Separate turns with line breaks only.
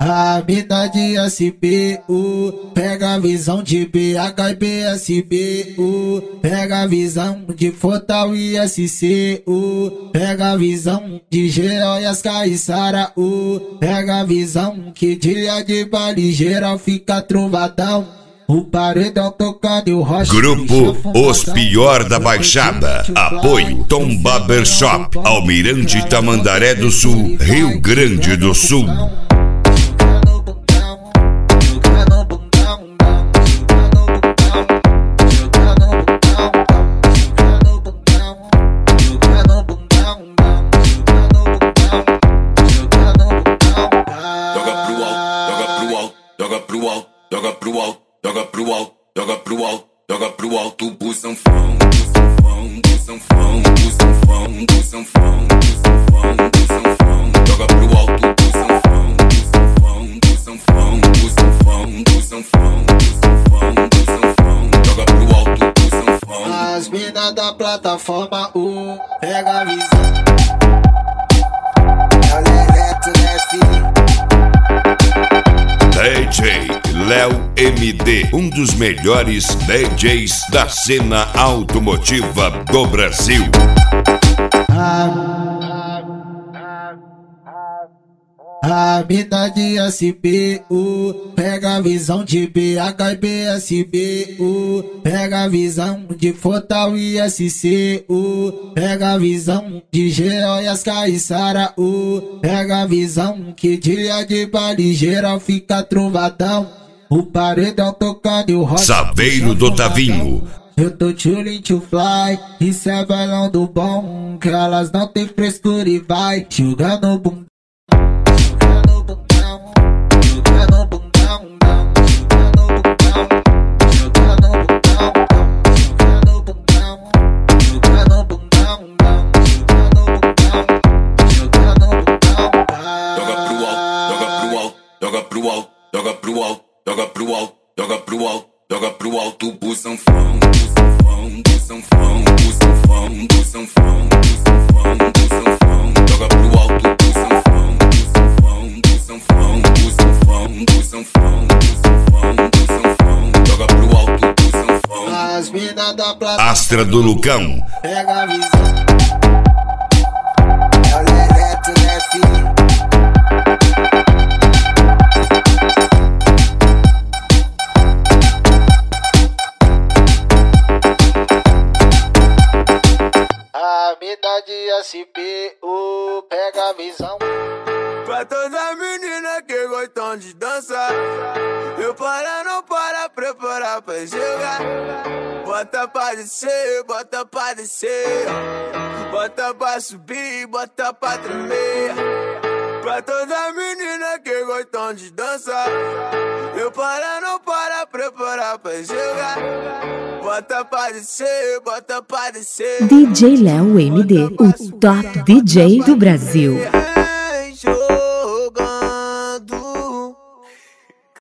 A mina de SPU pega a visão de BH e BSBU, pega a visão de Fortal e SCU, pega a visão de Geral e as Caiçara, pega a visão que dia de baile geral fica trovadão. O paredão tocando e o rocha.
Grupo Os Pior da Baixada. Apoio Tom Barbershop, Almirante Tamandaré do Sul, Rio Grande do Sul.
Joga pro alto, joga pro alto, joga pro alto, joga pro alto, do sanfão, do sanfão, do sanfão, do sanfão, do sanfão, do sanfão, do sanfão, joga pro alto, do sanfão, do sanfão, do sanfão, do sanfão, do sanfão, do sanfão, do sanfão, joga pro alto, do sanfão.
As minas da plataforma pega a visão. É o Leleto, né, filho?
DJ Léo MD, um dos melhores DJs da cena automotiva do Brasil.
A mina de SPU pega a visão de BH e BSBU, pega a visão de Fortal e SCU, pega a visão de Geral e as Caiçara, pega a visão que dia de baile geral fica trovadão. O paredão tocando e o rocha.
Saveiro do Tavinho.
Eu tô chillin' to fly, isso é bailão do bom, que elas não tem frescura e vai jogando o bundão.
Joga pro alto, joga pro alto, joga pro alto, joga pro alto, joga pro alto, do sanfão, do sanfão, do sanfão, do sanfão, do sanfão, do sanfão, do sanfão, joga pro alto, do sanfão, do sanfão, do sanfão, do sanfão, do sanfão, do sanfão, do sanfão, joga pro alto, do sanfão.
As minas da plataforma
Astra do Lucão.
pega a visão. É o Leleto, né, filho? A mina de SPU pega a visão.
Pra todas as meninas que gostam de dançar, eu para não para, preparar pra jogar. Bota pra descer, bota pra descer, bota pra subir, bota pra tremer. Pra todas as meninas que gostam de dançar, eu para não para, preparar pra jogar. Bota pra descer, bota pra descer.
DJ Léo MD, o top DJ do Brasil.